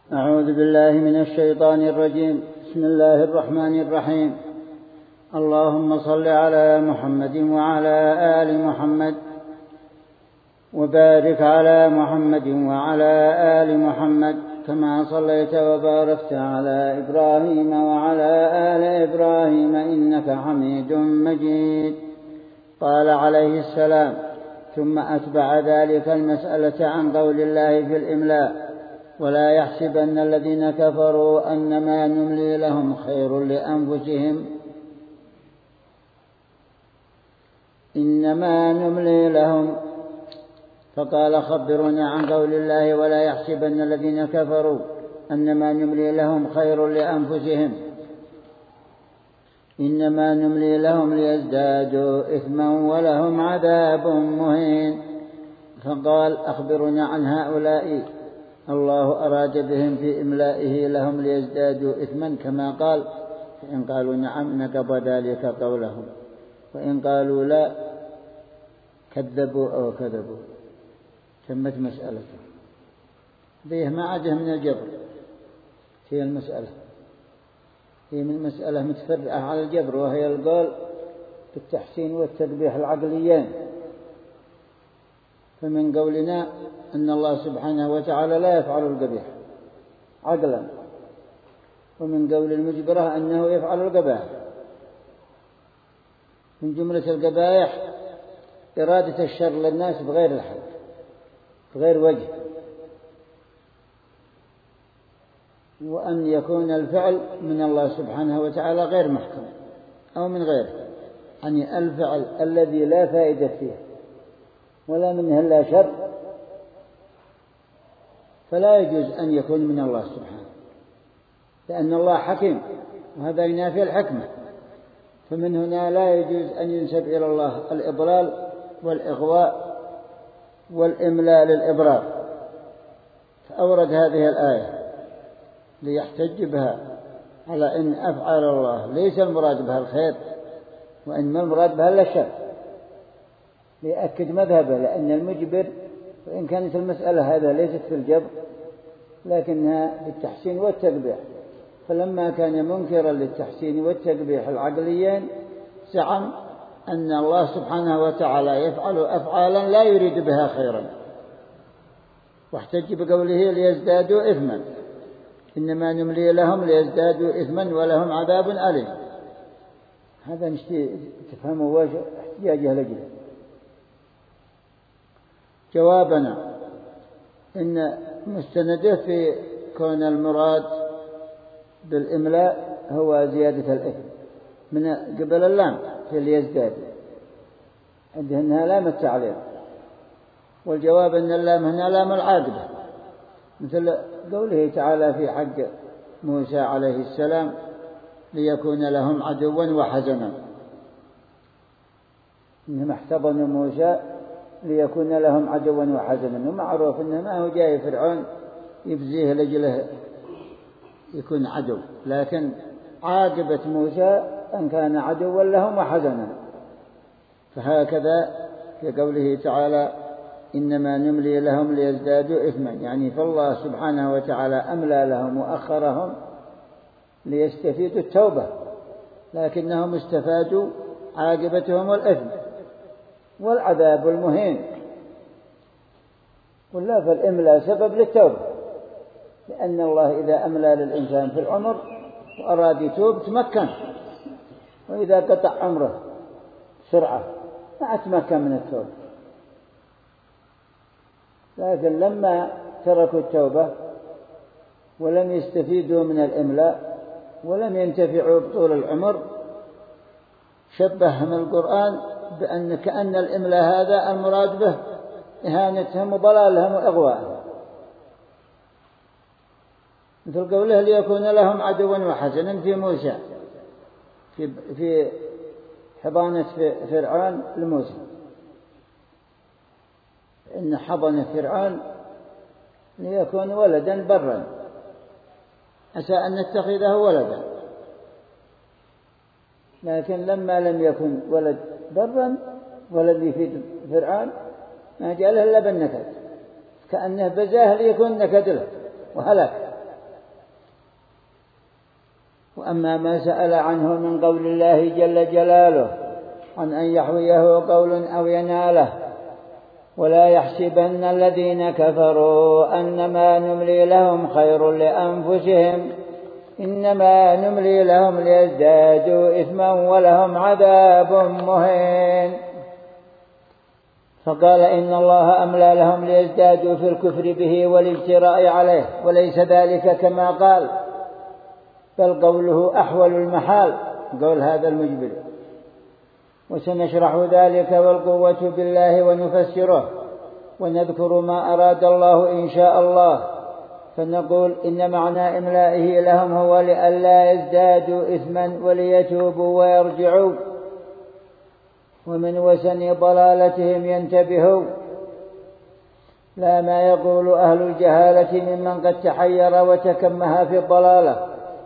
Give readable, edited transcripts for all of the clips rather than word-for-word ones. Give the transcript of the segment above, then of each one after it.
أعوذ بالله من الشيطان الرجيم. بسم الله الرحمن الرحيم. اللهم صل على محمد وعلى آل محمد وبارك على محمد وعلى آل محمد كما صليت وباركت على إبراهيم وعلى آل إبراهيم إنك حميد مجيد. قال عليه السلام: ثم أتبع ذلك المسألة عن قول الله في الإملاء: ولا يحسبن الذين كفروا أنما نملي لهم خير لأنفسهم إنما نملي لهم. فقال: خبروني عن قول الله: ولا يحسبن الذين كفروا أنما نملي لهم خير لأنفسهم إنما نملي لهم ليزدادوا إثما ولهم عذاب مهين. فقال: أخبرنا عن هؤلاء الله أراد بهم في إملائه لهم ليزدادوا إثما كما قال، فإن قالوا نعم نقض ذلك قولهم، وإن قالوا لا كذبوا أو كذبوا. تمت مسألته. ذيه ما عده من الجبر. هي المسألة هي من مسألة متفرعة على الجبر، وهي القول بالتحسين والتقبيح العقليين. فمن قولنا أن الله سبحانه وتعالى لا يفعل القبيح عقلا، ومن قول المجبرة أنه يفعل القبائح. من جملة القبائح إرادة الشر للناس بغير الحق، بغير وجه، وأن يكون الفعل من الله سبحانه وتعالى غير محكم أو من غيره، يعني الفعل الذي لا فائدة فيه ولا منه إلا شر فلا يجوز أن يكون من الله سبحانه، لأن الله حكيم وهذا ينافي الحكمة. فمن هنا لا يجوز أن ينسب إلى الله الإضلال والإغواء والإملاء للإبرار. فأورد هذه الآية ليحتج بها على أن أفعال الله ليس المراد بها الخير، وإنما المراد بها الشر، ليأكد مذهبه. لأن المجبر وإن كانت المسألة هذا ليست في الجبر لكنها بالتحسين والتقبيح، فلما كان منكرا للتحسين والتقبيح العقليين زعم أن الله سبحانه وتعالى يفعل أفعالا لا يريد بها خيرا، واحتج بقوله ليزدادوا إثما إنما نملي لهم ليزدادوا إثما ولهم عذاب أليم. هذا نشتي تفهموا وجه احتجاجه لجله. جوابنا إن مستنده في كون المراد بالإملاء هو زيادة الإثم من قبل اللام في ليزداد، عندها لام التعليل، والجواب أن اللام هنا لام العاقبة، مثل قوله تعالى في حق موسى عليه السلام: ليكون لهم عدوا وحزنا. إنهم احتضنوا موسى ليكون لهم عدوا وحزنا، ومعروف أنه ما هو جاي فرعون يفزيه لجله يكون عدو، لكن عاقبة موسى أن كان عدوا لهم وحزنا. فهكذا في قوله تعالى: إنما نملي لهم ليزدادوا إثما، يعني فالله سبحانه وتعالى أملى لهم وأخرهم ليستفيدوا التوبة، لكنهم استفادوا عاقبتهم الإثم والعذاب المهين. ولا فالإملاء سبب للتوبة، لأن الله إذا أملى للإنسان في العمر وأراد يتوب تمكن، وإذا قطع عمره بسرعة ما أتمكن من التوبة. لكن لما تركوا التوبة ولم يستفيدوا من الإملاء ولم ينتفعوا بطول العمر، شبههم القرآن بأن كأن الإملاء هذا المراد به إهانتهم وضلالهم وإغواءهم، مثل قوله: ليكون لهم عدوا وحزنا في موسى، في حضانة فرعون لموسى، إن حضن فرعون ليكون ولدا برا، عسى أن نتخذه ولدا، لكن لما لم يكن ولد برا ولد يفيد فرعون ما جاء له إلا بالنكد، كأنه بزاه ليكون نكد له وهلك. وأما ما سأل عنه من قول الله جل جلاله عن أن يحويه قول أو يناله. ولا يحسبن الذين كفروا أنما نملي لهم خير لأنفسهم إنما نملي لهم ليزدادوا إثما ولهم عذاب مهين. فقال إن الله أملى لهم ليزدادوا في الكفر به والاجتراء عليه، وليس ذلك كما قال، بل قوله أحول المحال، قول هذا المجبر. وسنشرح ذلك والقوة بالله ونفسره ونذكر ما أراد الله إن شاء الله. فنقول إن معنى إملائه لهم هو لئلا يزدادوا إثما وليتوبوا ويرجعوا ومن وسن ضلالتهم ينتبهوا، لا ما يقول أهل الجهالة ممن قد تحير وتكمه في الضلالة.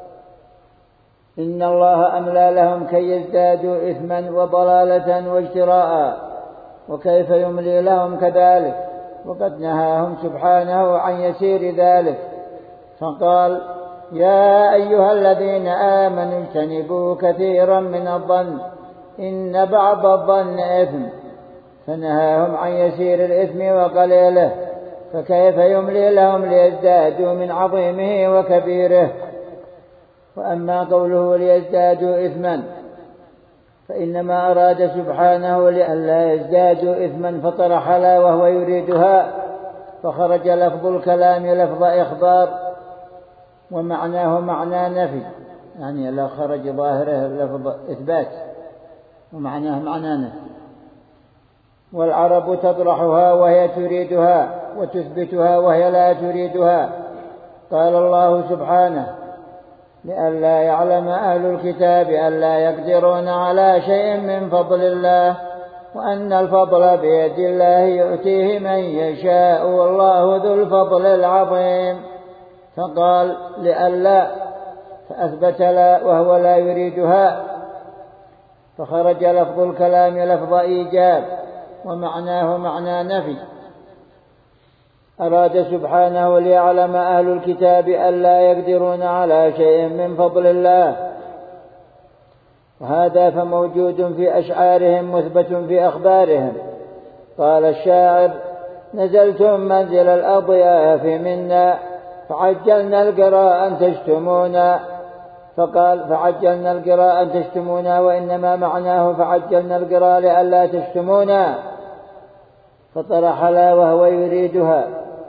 إن الله أملى لهم كي يزدادوا إثما وضلالة واجتراء، وكيف يملي لهم كذلك وقد نهاهم سبحانه عن يسير ذلك. فقال يا أيها الذين آمنوا اجتنبوا كثيرا من الظن إن بعض الظن إثم، فنهاهم عن يسير الإثم وقليله، فكيف يملي لهم ليزدادوا من عظيمه وكبيره. وأما قوله ليزدادوا إثما فإنما أراد سبحانه لئلا يزدادوا إثما فطرح لا وهو يريدها، فخرج لفظ الكلام لفظ إخبار ومعناه معنى نفي، يعني لا خرج ظاهره لفظ إثبات ومعناه معنى نفي. والعرب تطرحها وهي تريدها وتثبتها وهي لا تريدها. قال الله سبحانه لئلا يعلم أهل الكتاب ألا يقدرون على شيء من فضل الله وأن الفضل بيد الله يؤتيه من يشاء والله ذو الفضل العظيم. فقال لئلا فأثبت لا وهو لا يريدها، فخرج لفظ الكلام لفظ إيجاب ومعناه معنى نفي. أراد سبحانه ليعلم أهل الكتاب ألا يقدرون على شيء من فضل الله، وهذا فموجود في أشعارهم مثبت في أخبارهم. قال الشاعر نزلتم منزل الأضياف منا فعجلنا القراء أن تشتمونا، فقال فعجلنا القراء أن تشتمونا، وإنما معناه فعجلنا القراء لئلا تشتمونا، فطرح لا وهو يريدها،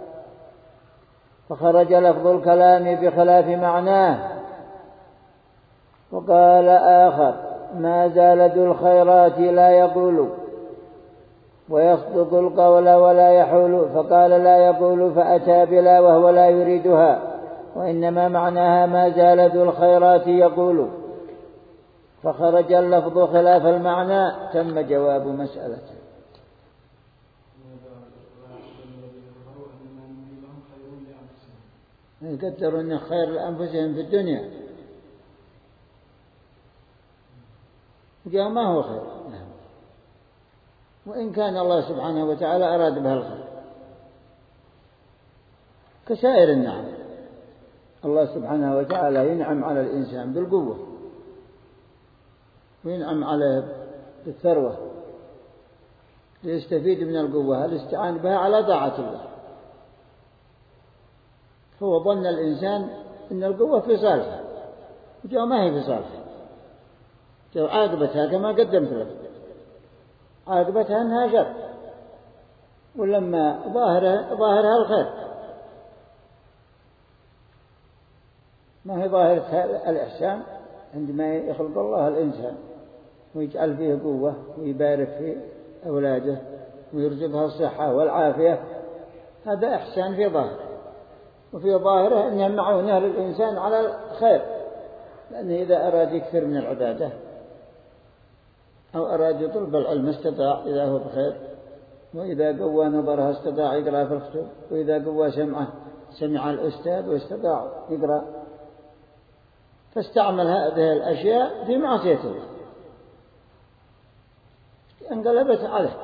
فخرج لفظ الكلام بخلاف معناه. وقال آخر ما زال ذو الخيرات لا يقول ويصدق القول ولا يحول، فقال لا يقول فأتى بلا وهو لا يريدها، وإنما معناها ما زال ذو الخيرات يقول، فخرج اللفظ خلاف المعنى. تم جواب مسألته. يقدروا أن خير لأنفسهم في الدنيا ما هو خير، وإن كان الله سبحانه وتعالى أراد به الخير كسائر النعم. الله سبحانه وتعالى ينعم على الإنسان بالقوة وينعم عليه بالثروة ليستفيد من القوة الاستعان بها على طاعة الله. هو ظن الإنسان أن القوة في صالحه، وجاء ما هي في صالحه، جاء عاقبتها كما قدمت لك، عاقبتها أنها شر، ولما ظاهرها الخير، ما هي ظاهرة الإحسان عندما يخلق الله الإنسان ويجعل فيه قوة ويبارك في أولاده ويرزقها الصحة والعافية، هذا إحسان في ظاهره، وفي ظاهره أنها معونة للإنسان على الخير، لأنه إذا أراد يكثر من العبادة أو أراد يطلب العلم استطاع إذا هو بخير، وإذا قوى نظرها استطاع يقرأ في الكتب، وإذا قوى سمعه سمع الأستاذ واستطاع يقرأ، فاستعمل هذه الأشياء في معصية الله انقلبت عليه.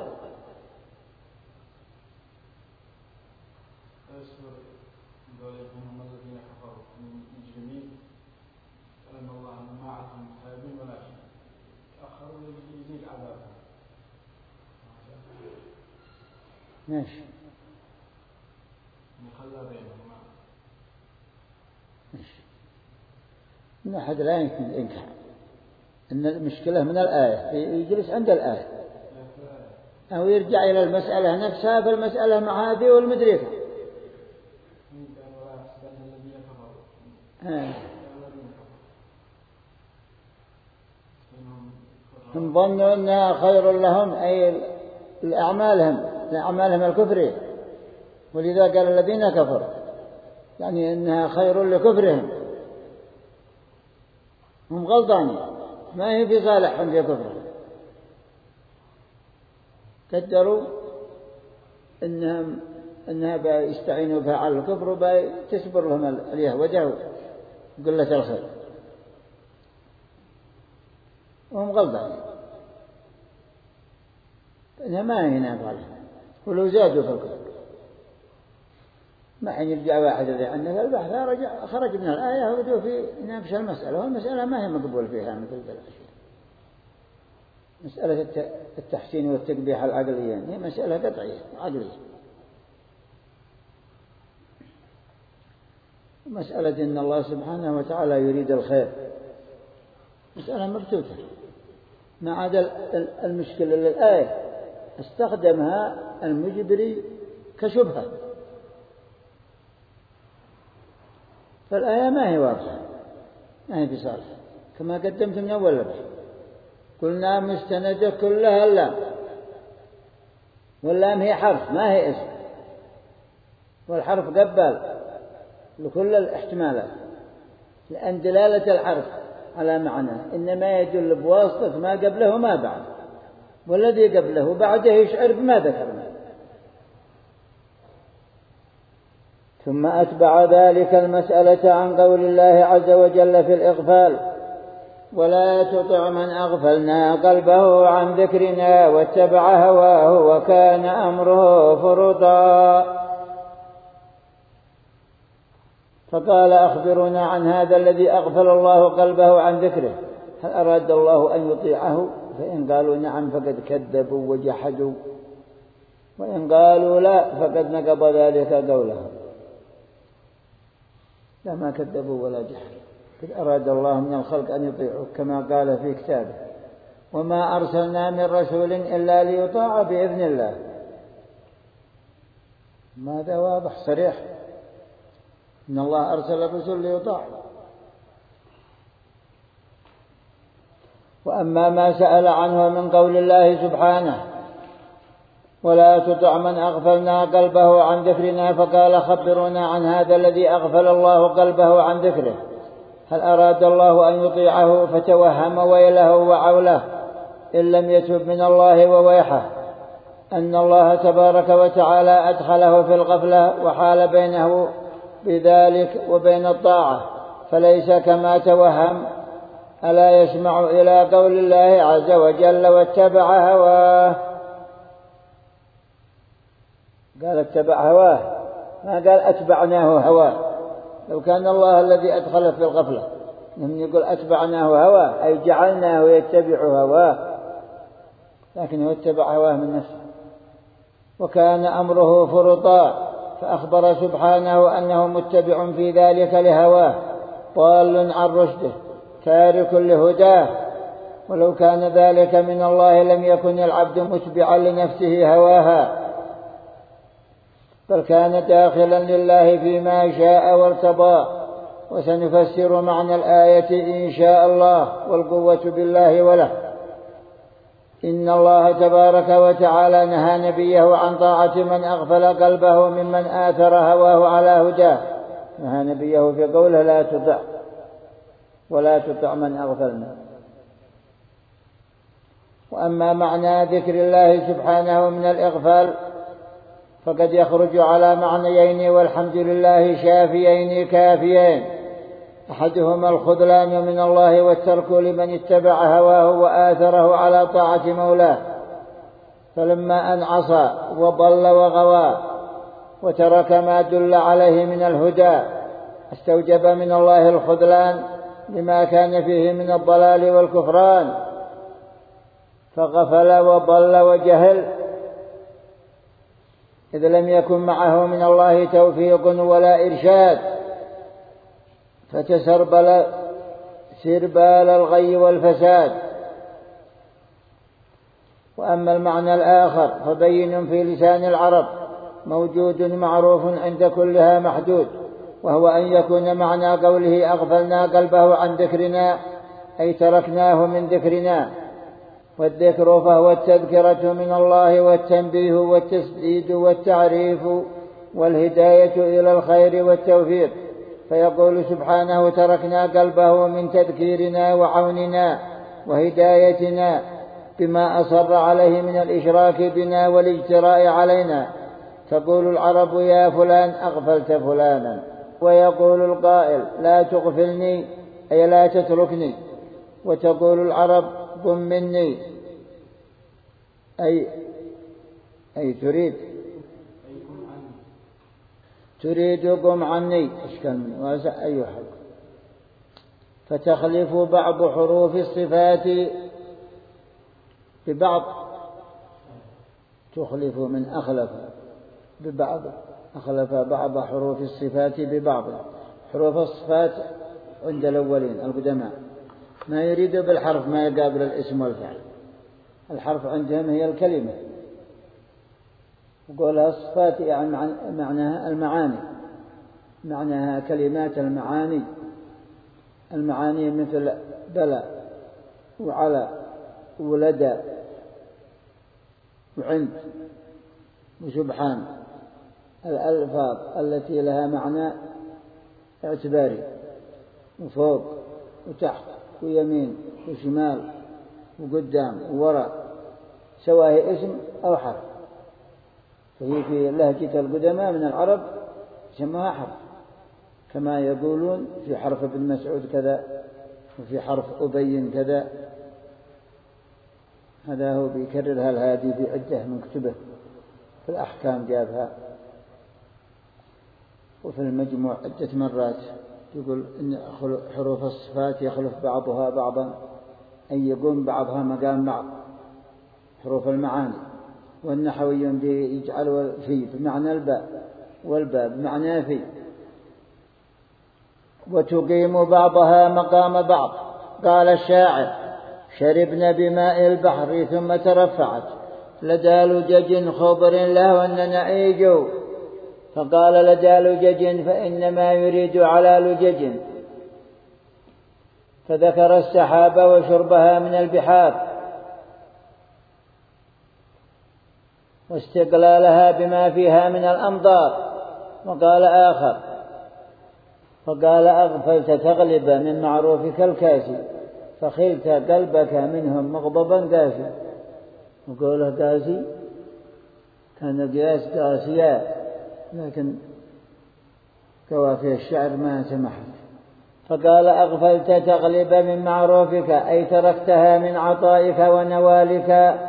الذين كفروا من المجرمين فلما الله ماشي. من أحد لا يمكن الإنكار أن المشكلة من الآية، يجلس عند الآية أو يرجع إلى المسألة نفسها، فالمسألة مع هذه والمدركة. هم ظنوا أنها خير لهم، أي لأعمالهم الكفرية، ولذا قال الذين كفروا، يعني أنها خير لكفرهم. هم غلطانين، ما هي في صالحهم في كفرهم. قدروا أنها بيستعينوا بها على الكفر وبيتسبر لهم اليهودة وقلة الخير، وهم غلطانين. إنها ما هي نافعة، ولو زادوا في الكفر ما حين يرجع واحد إذا عنده البحث خرج من الآية وبدأ في نفس المسألة، والمسألة ما هي مقبول فيها مثل الأشياء. مسألة التحسين والتقبيح العقلية هي مسألة قطعية عقلية. مسألة إن الله سبحانه وتعالى يريد الخير مسألة مبتوتة. ما عدا المشكلة للآية استخدمها المجبري كشبهة، فالآية ما هي واضحة، ما هي بصالحة، كما قدمت من أول لبس. قلنا مستندة كلها اللام، واللام هي حرف ما هي اسم، والحرف قبل لكل الاحتمالات، لأن دلالة الحرف على معنى إنما يدل بواسطة ما قبله وما بعد، والذي قبله بعده يشعر بما ذكرنا. ثم أتبع ذلك المسألة عن قول الله عز وجل في الإغفال: ولا تطع من أغفلنا قلبه عن ذكرنا واتبع هواه وكان أمره فرطا. فقال: أخبرونا عن هذا الذي أغفل الله قلبه عن ذكره، هل أراد الله أن يطيعه؟ فإن قالوا نعم فقد كذبوا وجحدوا، وإن قالوا لا فقد نقض ذلك قولهم. لا، ما كذبوا ولا جحدوا، قد أراد الله من الخلق أن يطيعوا كما قال في كتابه: وما أرسلنا من رسول إلا ليطاع بإذن الله. ماذا واضح صريح إن الله أرسل الرسل ليطاع. وأما ما سأل عنه من قول الله سبحانه: ولا تطع من أغفلنا قلبه عن ذكرنا، فقال: خبرونا عن هذا الذي أغفل الله قلبه عن ذكره، هل أراد الله أن يطيعه فتوهم ويله وعوله إن لم يتب من الله وويحه أن الله تبارك وتعالى أدخله في الغفلة وحال بينه بذلك وبين الطاعة، فليس كما توهم. ألا يسمع إلى قول الله عز وجل: واتبع هواه. قال اتبع هواه، ما قال أتبعناه هواه. لو كان الله الذي أدخله في الغفلة لم يقول أتبعناه هواه، أي جعلناه يتبع هواه، لكن هو اتبع هواه من نفسه. وكان أمره فرطا، فأخبر سبحانه أنه متبع في ذلك لهواه، ضال عن رشده، تارك لهداه. ولو كان ذلك من الله لم يكن العبد متبعا لنفسه هواها، بل كان داخلا لله فيما شاء وارتضى. وسنفسر معنى الآية إن شاء الله، والقوة بالله وله. إن الله تبارك وتعالى نهى نبيه عن طاعة من أغفل قلبه ممن آثر هواه على هداه. نهى نبيه في قوله: لا تطع ولا تطع من أغفلنا. وأما معنى ذكر الله سبحانه من الإغفال فقد يخرج على معنيين، والحمد لله شافيين كافيين: أحدهما الخذلان من الله والترك لمن اتبع هواه وآثره على طاعة مولاه، فلما أن عصى وضل وغوى وترك ما دل عليه من الهدى استوجب من الله الخذلان لما كان فيه من الضلال والكفران، فغفل وضل وجهل. إذ لم يكن معه من الله توفيق ولا إرشاد، فتسربل سربال الغي والفساد. وأما المعنى الآخر فبين في لسان العرب موجود معروف عند كلها محدود، وهو أن يكون معنى قوله أغفلنا قلبه عن ذكرنا أي تركناه من ذكرنا. والذكر فهو التذكرة من الله والتنبيه والتسديد والتعريف والهداية إلى الخير والتوفيق. فيقول سبحانه تركنا قلبه من تذكيرنا وعوننا وهدايتنا بما أصر عليه من الإشراك بنا والاجتراء علينا. تقول العرب يا فلان أغفلت فلانا، ويقول القائل لا تغفلني أي لا تتركني. وتقول العرب قم مني أي تريد قم عني أشكال من واسع أي حق. فتخلف بعض حروف الصفات ببعض، تخلف من أخلف ببعض، أخلف بعض حروف الصفات ببعض. حروف الصفات عند الأولين القدماء ما يريد بالحرف ما يقابل الاسم والفعل. الحرف عندهم هي الكلمة، وقولها الصفات يعني معناها المعاني، معناها كلمات المعاني. المعاني مثل بلى وعلى ولدى وعند وسبحان، الألفاظ التي لها معنى اعتباري، وفوق وتحت ويمين وشمال وقدام ووراء، سواء اسم أو حرف. فهي في لهجة القدماء من العرب يسموها حرف، كما يقولون في حرف ابن مسعود كذا وفي حرف أبين كذا. هذا هو بيكررها الهادي في عدة من كتبه، في الأحكام جابها، وفي المجموع عدة مرات يقول إن حروف الصفات يخلف بعضها بعضا، أي يقوم بعضها مقام بعض. حروف المعاني والنحويون يجعل في بمعنى الباء والباء بمعنى في، وتقيم بعضها مقام بعض. قال الشاعر شربنا بماء البحر ثم ترفعت لدى لجج خضر لهن نعيج. فقال لدى لجج فإنما يريد على لجج، فذكر السحاب وشربها من البحار واستقلالها بما فيها من الأمطار. وقال آخر فقال أغفلت تغلب من معروفك الكاسي فخلت قلبك منهم مغضبا قاسي. وقوله قاسي كان قياس قاسيا، لكن كوافي الشعر ما سمحت. فقال أغفلت تغلب من معروفك أي تركتها من عطائك ونوالك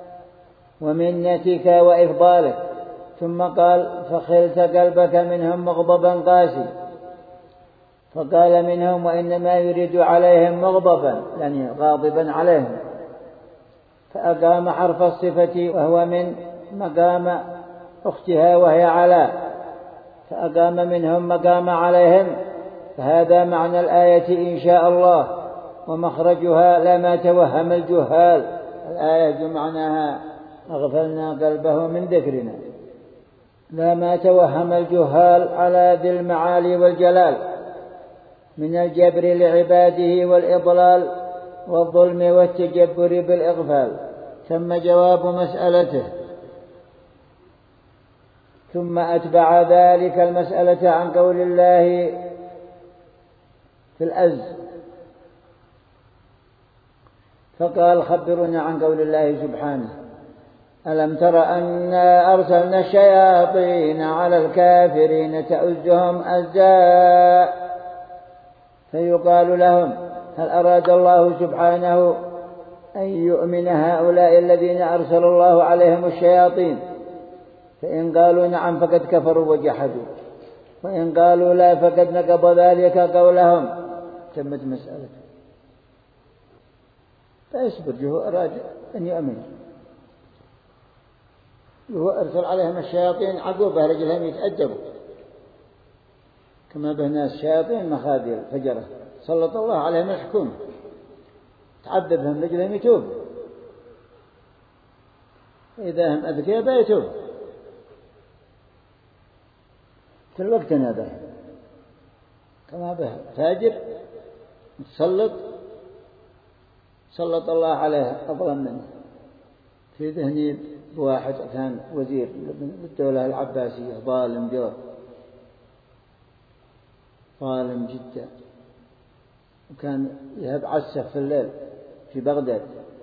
ومنتك وإفضالك. ثم قال فخلت قلبك منهم مغضبا قاسي، فقال منهم وإنما يريد عليهم مغضبا يعني غاضبا عليهم. فأقام حرف الصفة وهو من مقام أختها وهي على، فأقام منهم مقام عليهم. فهذا معنى الآية إن شاء الله، ومخرجها لما توهم الجهال. الآية معناها أغفلنا قلبه من ذكرنا، لما توهم الجهال على ذي المعالي والجلال من الجبر لعباده والإضلال والظلم والتجبر بالإغفال. ثم جواب مسألته، ثم أتبع ذلك المسألة عن قول الله في الأز، فقال خبرنا عن قول الله سبحانه ألم تر أنا أرسلنا الشياطين على الكافرين تؤزهم أزا. فيقال لهم هل أراد الله سبحانه أن يؤمن هؤلاء الذين أرسل الله عليهم الشياطين؟ فإن قالوا نعم فقد كفروا وجحدوا، وإن قالوا لا فقد نقض ذلك قولهم. تمت مسألة. فاصبر، أراد أن يؤمن. وهو أرسل عليهم الشياطين عقوبة رجلهم يتأدبوا، كما به ناس شياطين مخابيل فجرة سلط الله عليهم الحكومة تعذبهم رجلهم يتوب، إذا هم أذكياء بيتوب كل وقت هذا، كما به فاجر متسلط سلط الله عليه أظلم منه. في ذهني بواحد كان وزير بالدولة العباسية ظالم جور، ظالم جدا، وكان يهب عسه في الليل في بغداد،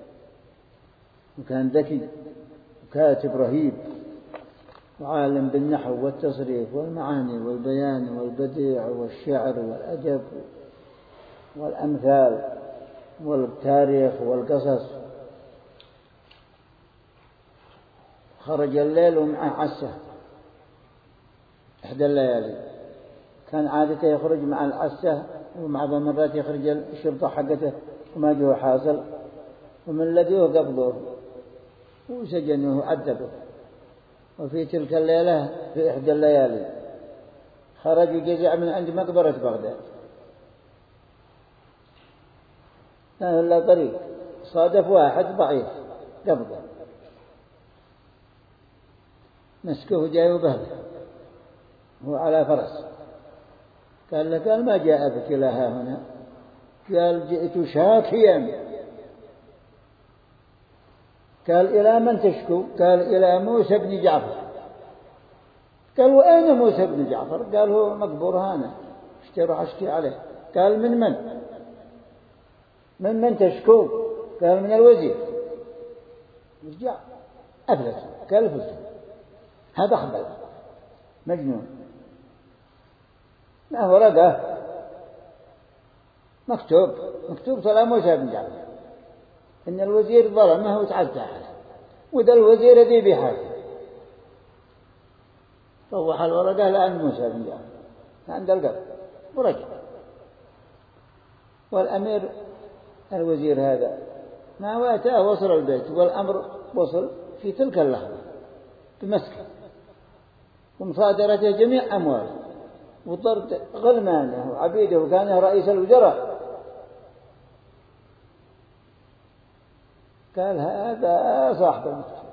وكان ذكي وكاتب رهيب وعالم بالنحو والتصريف والمعاني والبيان والبديع والشعر والأدب والأمثال والتاريخ والقصص. خرج الليل ومعه عسه إحدى الليالي، كان عادته يخرج مع العسه، ومع مرات يخرج الشرطة حقته وما جوه حاصل، ومن لقوه قبضوه وسجنوه وعذبوه. وفي تلك الليلة في إحدى الليالي خرج جزع من عند مقبرة بغداد، ما إلا طريق صادف واحد ضعيف قبضه، مسكه جاي وبهله هو على فرس، قال له قال ما جاء بك إلى هنا؟ قال جئت شاكيا. قال إلى من تشكو؟ قال إلى موسى بن جعفر. قال وأين موسى بن جعفر؟ قال هو مقبور هنا، اشتروا أشكي عليه. قال من من تشكو؟ قال من الوزير. رجع أفلس، قال فلس، هذا خبل مجنون، ما هو ورقة مكتوب صلاة موسى بن جعفر إن الوزير ظلمه وتعدى عليه، وذا الوزير ذي بحاجة. طوح الورقة لأن موسى بن جعفر عند القبر ورجع. والأمير الوزير هذا ما واتاه وصل البيت، والأمر وصل في تلك اللحظة بمسكه ومصادرته جميع أمواله وطرد غلمانه وعبيده، وكان رئيس الوزراء. قال هذا صاحب المقصود.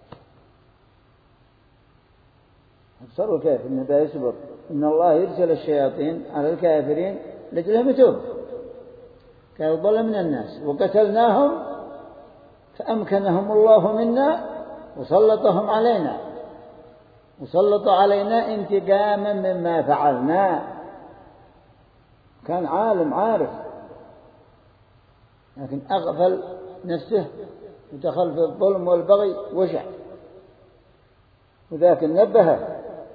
أبصروا كيف إن ذا يصبر، إن الله يرسل الشياطين على الكافرين لجلهم يتوب. قالوا ضل من الناس وقتلناهم فأمكنهم الله منا وسلطهم علينا، وسلط علينا انتقاما مما فعلنا. كان عالم عارف لكن أغفل نفسه ودخل في الظلم والبغي وشع، وذاك نبهه.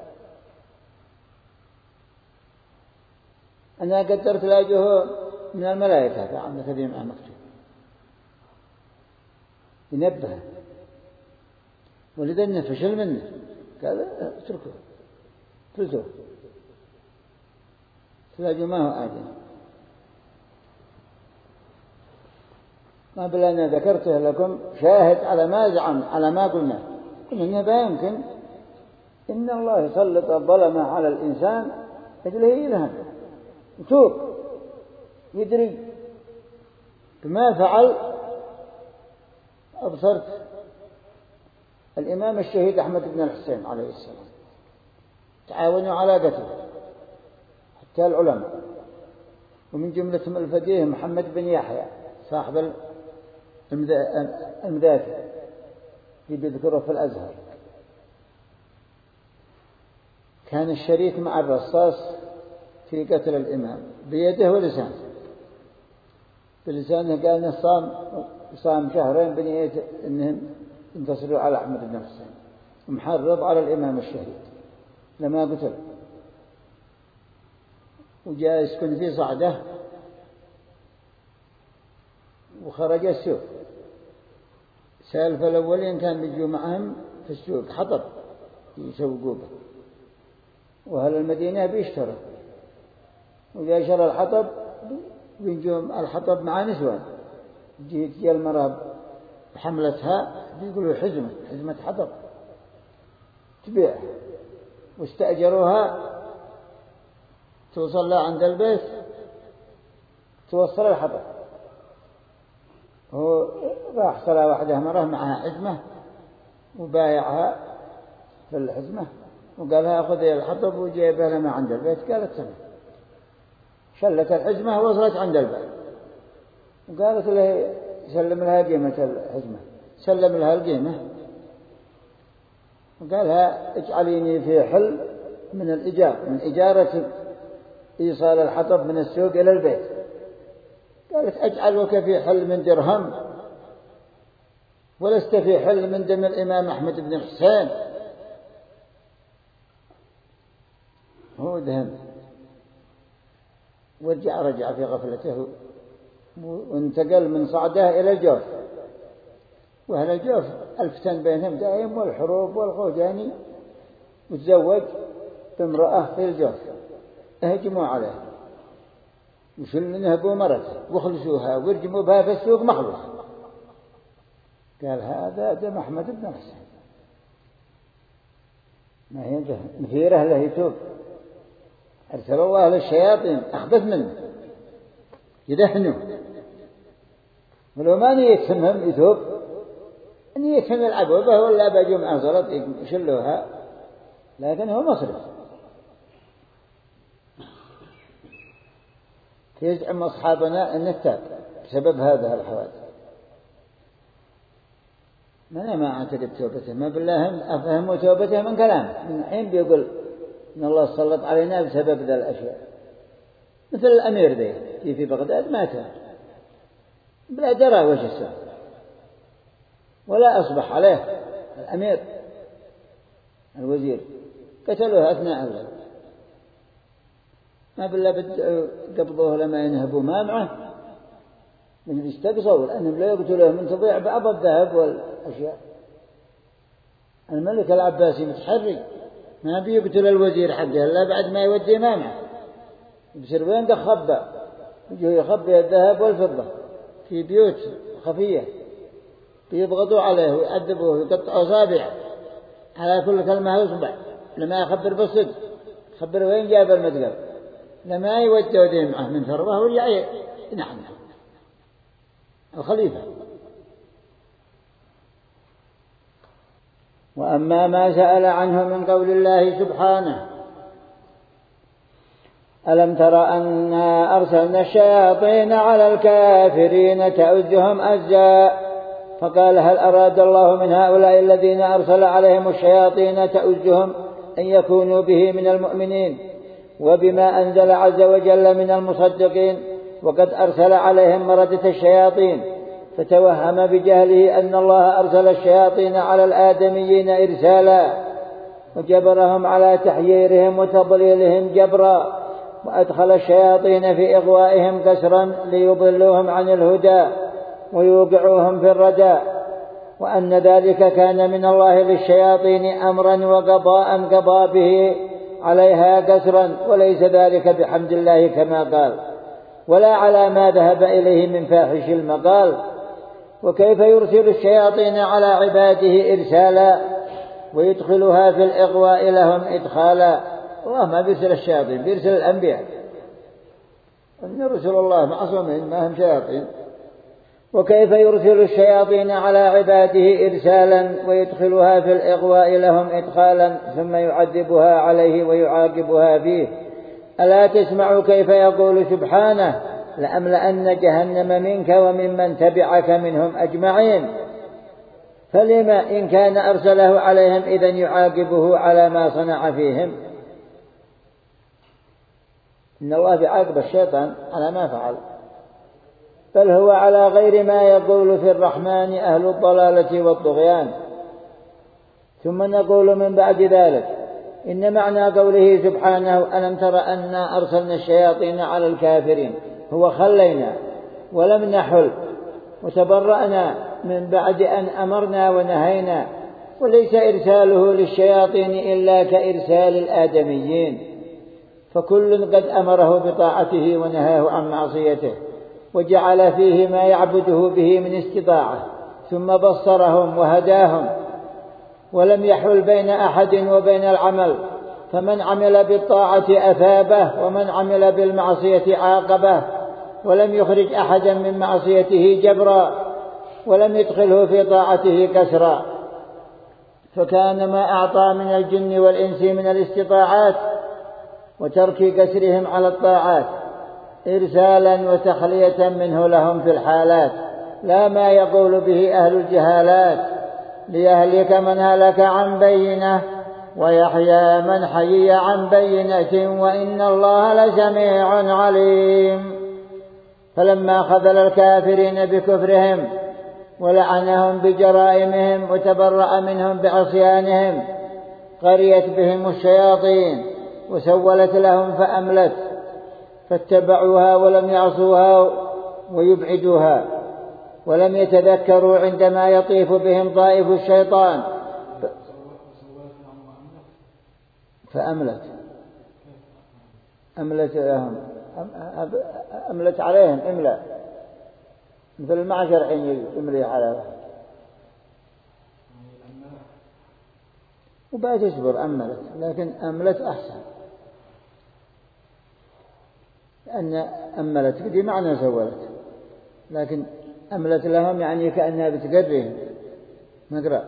أنا قدرت لاجه من الملائكة فعندك ذي معه مكتوب ينبهه، ولذا فشل منه قال اتركه فلتوه تلاجه ما هو آدم. ما بلنا ذكرته لكم شاهد على ما زعم على ما قلنا إنه لا يمكن إن الله يسلط الظلم على الإنسان أجله يلهم يتوب يدري بما فعل. أبصرت الإمام الشهيد أحمد بن الحسين عليه السلام تعاونوا على قتله حتى العلماء، ومن جملتهم الفقيه محمد بن يحيى صاحب المذاكر اللي بيذكره في الأزهر. كان الشريك مع الرصاص في قتل الإمام بيده ولسانه. بلسانه قال صام شهرين بنية إنهم ينتصروا على أحمد بن الحسين، ومحرض على الإمام الشهيد لما قتل. وجاء يسكن في صعده وخرج السوق. سالفة الأولين كان بيجوا معهم في السوق حطب يسوقوا به، وأهل المدينة بيشتروا، وإذا شرى الحطب بيجوا الحطب مع نسوان، تجي المرأة بحملتها بيقولوا حزمة حطب، تبيع، واستأجروها توصل له عند البيت توصل الحطب. هو راح صلاة واحدة مرة معها حزمة وبايعها في الحزمة وقال لها خذي الحطب وجيبها لما عند البيت. قالت سمع. شلت الحزمة ووصلت عند البيت وقالت له سلم لها قيمة الحزمة. سلم لها القيمة وقالها اجعليني في حل من الإيجار، من إجارة إيصال الحطب من السوق إلى البيت. قالت أجعلك في حل من درهم ولست في حل من دم الإمام أحمد بن حسين. هو دهم رجع في غفلته وانتقل من صعده إلى الجوف. وأهل الجوف الفتن بينهم دائم والحروب والغوجاني، وتزوج بامرأة في الجوف اهجموا عليه وشلوا نهبوا مرته وخلصوها وارجموا بها في السوق مخلص. قال هذا دم أحمد بن حسين، ما هي مثيرة له يتوب. أرسل الله للشياطين أخبث منه يدهنوا، ولو ما نيتهم يتوب نيتهم يلعبوا به ولا بجوا مع زلط يشلوها، لكن هو مصرف. يزعم أصحابنا أن التاب بسبب هذا الحوادث. ما أعتقد توبته، ما بالله أفهموا توبته من كلامه. من حين بيقول إن الله سلط علينا بسبب ذا الأشياء، مثل الأمير ذي في بغداد مات بلا درى وجه السبب ولا أصبح عليه الأمير الوزير، قتلوه أثناء الليل. ما بالله قبضوه لما ينهبوا ما معه من يستقصوا، لأنهم لا يقتلوه من تضيع بعض الذهب والأشياء. الملك العباسي متحري ما بيقتل الوزير حقه إلا بعد ما يودي ما معه، بصير وين خبى يجوا يخبي الذهب والفضة في بيوت خفية، بيضغطوا عليه ويعذبوه ويقطعوا أصابعه على كل كلمة يصبع لما يخبر بالصدق، خبر وين جاب المدقر لما يودوا ذي معه من ثروة ويرجع نعم الخليفة. وأما ما سأل عنه من قول الله سبحانه ألم تر أنا أرسلنا الشياطين على الكافرين تؤزهم أزا، فقال هل أراد الله من هؤلاء الذين أرسل عليهم الشياطين تؤزهم أن يكونوا به من المؤمنين وبما أنزل عز وجل من المصدقين، وقد أرسل عليهم مردة الشياطين، فتوهم بجهله أن الله أرسل الشياطين على الآدميين إرسالا وجبرهم على تحييرهم وتضليلهم جبرا، وأدخل الشياطين في إغوائهم كسرا ليضلوهم عن الهدى ويوقعوهم في الردى، وأن ذلك كان من الله للشياطين أمرا وقضاء قضى به عليها كسرا، وليس ذلك بحمد الله كما قال ولا على ما ذهب إليه من فاحش المقال. وكيف يرسل الشياطين على عباده إرسالا ويدخلها في الإغواء لهم إدخالا؟ الله ما بيرسل الشياطين، بيرسل الأنبياء. أن رسل الله معصومين ما هم شياطين. وكيف يرسل الشياطين على عباده إرسالا ويدخلها في الإغواء لهم إدخالا ثم يعذبها عليه ويعاقبها فيه؟ ألا تسمع كيف يقول سبحانه لأملأن جهنم منك وممن تبعك منهم أجمعين؟ فلما إن كان أرسله عليهم إذن يعاقبه على ما صنع فيهم؟ إن الله بيعاقب الشيطان على ما فعل، بل هو على غير ما يقول في الرحمن أهل الضلالة والطغيان. ثم نقول من بعد ذلك إن معنى قوله سبحانه ألم تر أنا أرسلنا الشياطين على الكافرين هو خلينا ولم نحل وتبرأنا من بعد أن أمرنا ونهينا، وليس إرساله للشياطين إلا كإرسال الآدميين، فكل قد أمره بطاعته ونهاه عن معصيته وجعل فيه ما يعبده به من استطاعة، ثم بصرهم وهداهم ولم يحل بين أحد وبين العمل، فمن عمل بالطاعة أثابه ومن عمل بالمعصية عاقبه، ولم يخرج أحدا من معصيته جبرا ولم يدخله في طاعته كسرا. فكان ما أعطى من الجن والإنس من الاستطاعات وترك كسرهم على الطاعات إرسالا وتخلية منه لهم في الحالات، لا ما يقول به أهل الجهالات ليهلك من هلك عن بينة ويحيى من حيي عن بينة وإن الله لسميع عليم. فلما خذل الكافرين بكفرهم ولعنهم بجرائمهم وتبرأ منهم بعصيانهم قريت بهم الشياطين وسولت لهم فأملت، فاتبعوها ولم يعصوها ويبعدوها، ولم يتذكروا عندما يطيف بهم طائف الشيطان فأملت لهم أملت عليهم إملاء، مثل المعشر حين يملي على واحد وبعد يصبر أملت، لكن أملت أحسن، لأن أملت دي معنى سولت، لكن أملت لهم يعني كأنها بتقرهم مقرأ.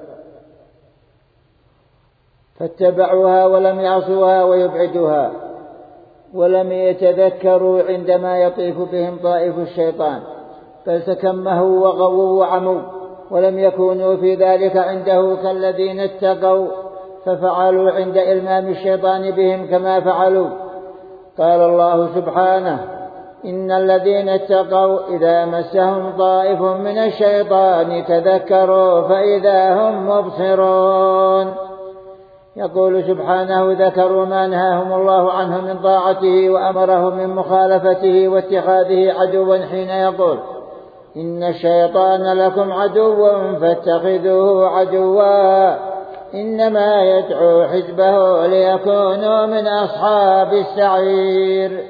فاتبعوها ولم يعصوها ويبعدوها، ولم يتذكروا عندما يطيف بهم طائف الشيطان، بل تكمهوا وغووا وعموا، ولم يكونوا في ذلك عنده كالذين اتقوا ففعلوا عند إلمام الشيطان بهم كما فعلوا. قال الله سبحانه: إن الذين اتقوا إذا مسهم طائف من الشيطان تذكروا فإذا هم مبصرون. يقول سبحانه: ذكروا ما نهاهم الله عنه من طاعته وأمرهم من مخالفته واتخاذه عدوا، حين يقول: إن الشيطان لكم عدو فاتخذوه عدوا إنما يدعو حزبه ليكونوا من أصحاب السعير.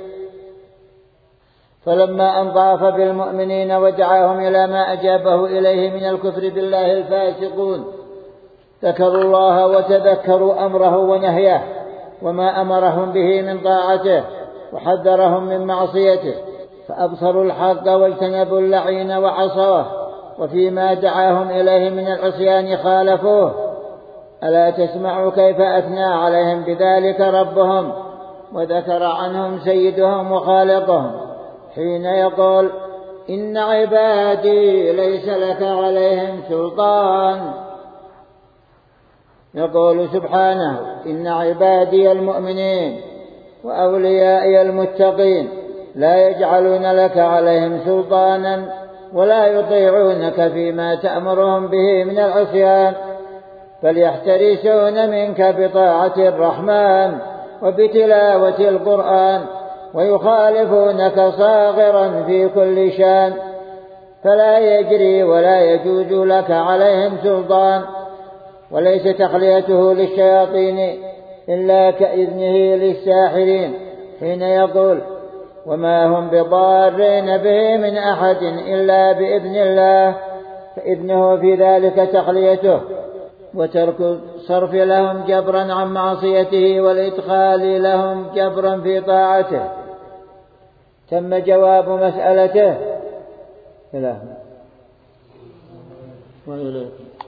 فلما أن طاف بالمؤمنين ودعاهم إلى ما أجابه إليه من الكفر بالله الفاسقون ذكروا الله وتذكروا أمره ونهيه وما أمرهم به من طاعته وحذرهم من معصيته، فأبصروا الحق واجتنبوا اللعين وعصوه، وفيما دعاهم إليه من العصيان خالفوه. ألا تسمعوا كيف أثنى عليهم بذلك ربهم وذكر عنهم سيدهم وخالقهم حين يقول: إن عبادي ليس لك عليهم سلطان. يقول سبحانه: إن عبادي المؤمنين وأوليائي المتقين لا يجعلون لك عليهم سلطانا ولا يطيعونك فيما تأمرهم به من العصيان، بل يحترسون منك بطاعة الرحمن وبتلاوة القرآن، ويخالفونك صاغرا في كل شان، فلا يجري ولا يجوز لك عليهم سلطان. وليس تخليته للشياطين إلا كإذنه للساحرين حين يقول: وما هم بضارين به من أحد إلا بإذن الله، فإذنه في ذلك تخليته وترك صرف لهم جبرا عن معصيته والإدخال لهم جبرا في طاعته. تم جواب مسألته. إلهنا وإليكم.